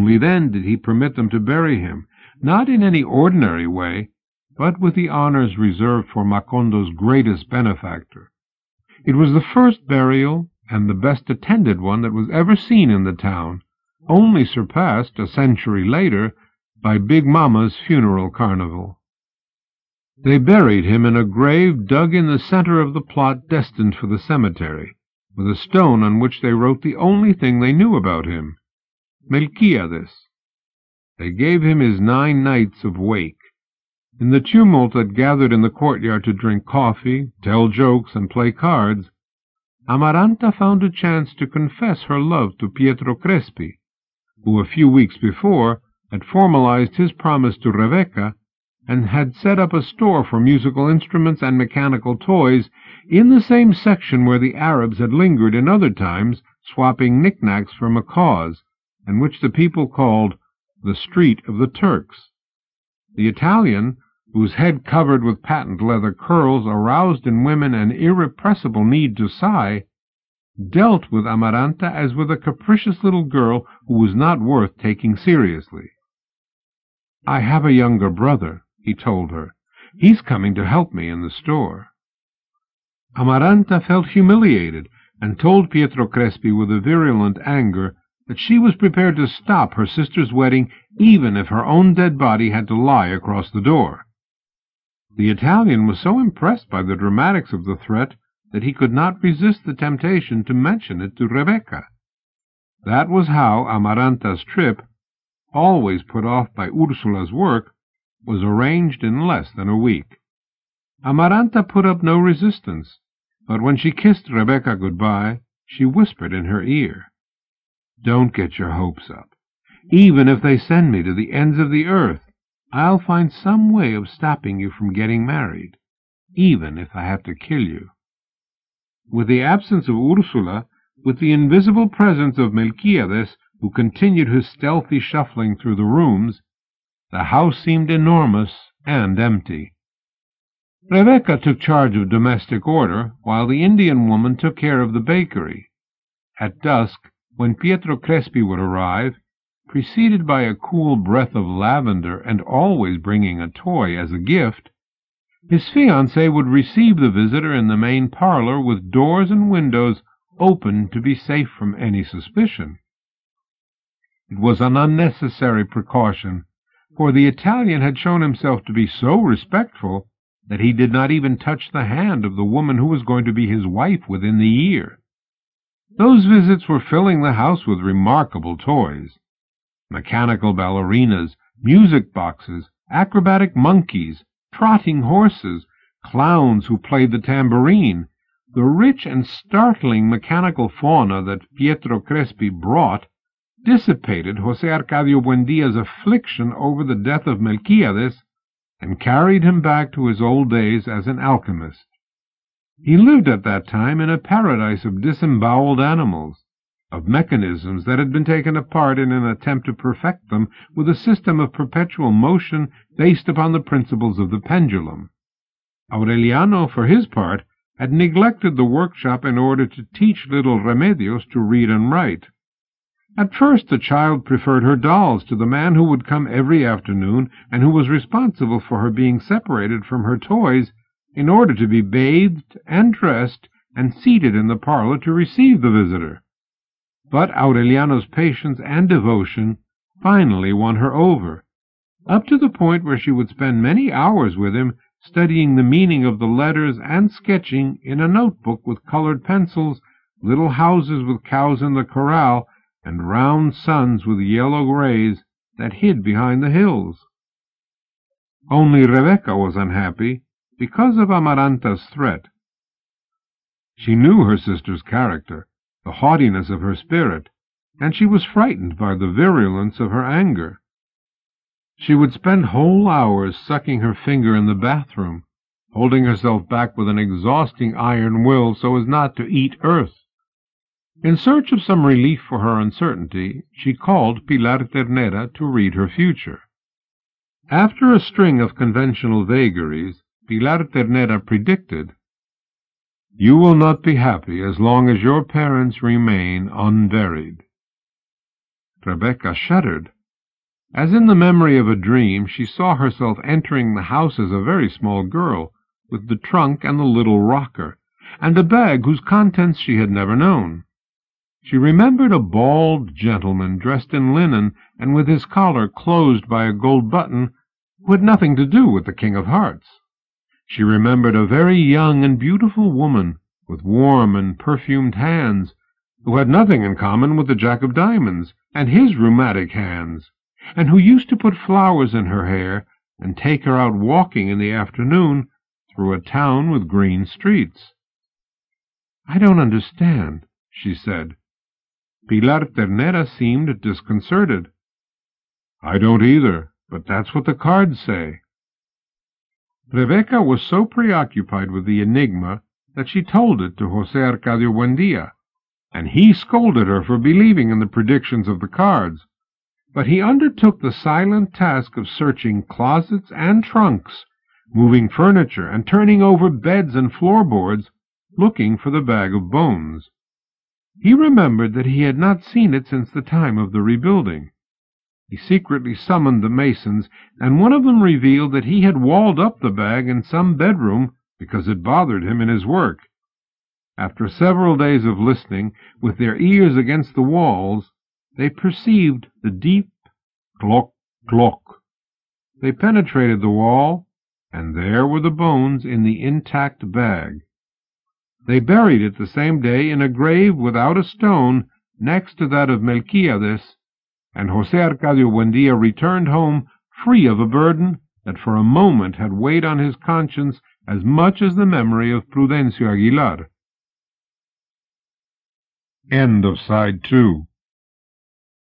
Only then did he permit them to bury him, not in any ordinary way, but with the honors reserved for Macondo's greatest benefactor. It was the first burial, and the best attended one that was ever seen in the town, only surpassed, a century later, by Big Mama's funeral carnival. They buried him in a grave dug in the center of the plot destined for the cemetery, with a stone on which they wrote the only thing they knew about him, Melquiades. They gave him his 9 nights of wake. In the tumult that gathered in the courtyard to drink coffee, tell jokes, and play cards, Amaranta found a chance to confess her love to Pietro Crespi, who a few weeks before had formalized his promise to Rebecca and had set up a store for musical instruments and mechanical toys in the same section where the Arabs had lingered in other times, swapping knickknacks for macaws, and which the people called the Street of the Turks. The Italian, whose head covered with patent leather curls aroused in women an irrepressible need to sigh, dealt with Amaranta as with a capricious little girl who was not worth taking seriously. "I have a younger brother," he told her. "He's coming to help me in the store." Amaranta felt humiliated, and told Pietro Crespi with a virulent anger that she was prepared to stop her sister's wedding even if her own dead body had to lie across the door. The Italian was so impressed by the dramatics of the threat that he could not resist the temptation to mention it to Rebecca. That was how Amaranta's trip, always put off by Ursula's work, was arranged in less than a week. Amaranta put up no resistance, but when she kissed Rebecca goodbye, she whispered in her ear, "Don't get your hopes up. Even if they send me to the ends of the earth, I'll find some way of stopping you from getting married, even if I have to kill you." With the absence of Ursula, with the invisible presence of Melquiades, who continued his stealthy shuffling through the rooms, the house seemed enormous and empty. Rebecca took charge of domestic order, while the Indian woman took care of the bakery. At dusk, when Pietro Crespi would arrive, preceded by a cool breath of lavender and always bringing a toy as a gift, his fiancée would receive the visitor in the main parlor with doors and windows open to be safe from any suspicion. It was an unnecessary precaution, for the Italian had shown himself to be so respectful that he did not even touch the hand of the woman who was going to be his wife within the year. Those visits were filling the house with remarkable toys: mechanical ballerinas, music boxes, acrobatic monkeys, trotting horses, clowns who played the tambourine. The rich and startling mechanical fauna that Pietro Crespi brought dissipated José Arcadio Buendia's affliction over the death of Melquiades and carried him back to his old days as an alchemist. He lived at that time in a paradise of disemboweled animals, of mechanisms that had been taken apart in an attempt to perfect them with a system of perpetual motion based upon the principles of the pendulum. Aureliano, for his part, had neglected the workshop in order to teach little Remedios to read and write. At first the child preferred her dolls to the man who would come every afternoon and who was responsible for her being separated from her toys in order to be bathed and dressed and seated in the parlor to receive the visitor. But Aureliano's patience and devotion finally won her over, up to the point where she would spend many hours with him studying the meaning of the letters and sketching in a notebook with colored pencils little houses with cows in the corral and round suns with yellow rays that hid behind the hills. Only Rebecca was unhappy because of Amaranta's threat. She knew her sister's character, the haughtiness of her spirit, and she was frightened by the virulence of her anger. She would spend whole hours sucking her finger in the bathroom, holding herself back with an exhausting iron will so as not to eat earth. In search of some relief for her uncertainty, she called Pilar Ternera to read her future. After a string of conventional vagaries, Pilar Ternera predicted, "You will not be happy as long as your parents remain unburied." Rebecca shuddered, As in the memory of a dream, she saw herself entering the house as a very small girl, with the trunk and the little rocker, and a bag whose contents she had never known. She remembered a bald gentleman dressed in linen and with his collar closed by a gold button, who had nothing to do with the King of Hearts. She remembered a very young and beautiful woman with warm and perfumed hands, who had nothing in common with the Jack of Diamonds and his rheumatic hands, and who used to put flowers in her hair and take her out walking in the afternoon through a town with green streets. "I don't understand," she said. Pilar Ternera seemed disconcerted. "I don't either, but that's what the cards say." Rebecca was so preoccupied with the enigma that she told it to José Arcadio Buendía, and he scolded her for believing in the predictions of the cards. But he undertook the silent task of searching closets and trunks, moving furniture, and turning over beds and floorboards, looking for the bag of bones. He remembered that he had not seen it since the time of the rebuilding. He secretly summoned the masons, and one of them revealed that he had walled up the bag in some bedroom because it bothered him in his work. After several days of listening, with their ears against the walls, they perceived the deep clock, clock. They penetrated the wall, and there were the bones in the intact bag. They buried it the same day in a grave without a stone next to that of Melquiades, and José Arcadio Buendía returned home free of a burden that for a moment had weighed on his conscience as much as the memory of Prudencio Aguilar. End of Side 2.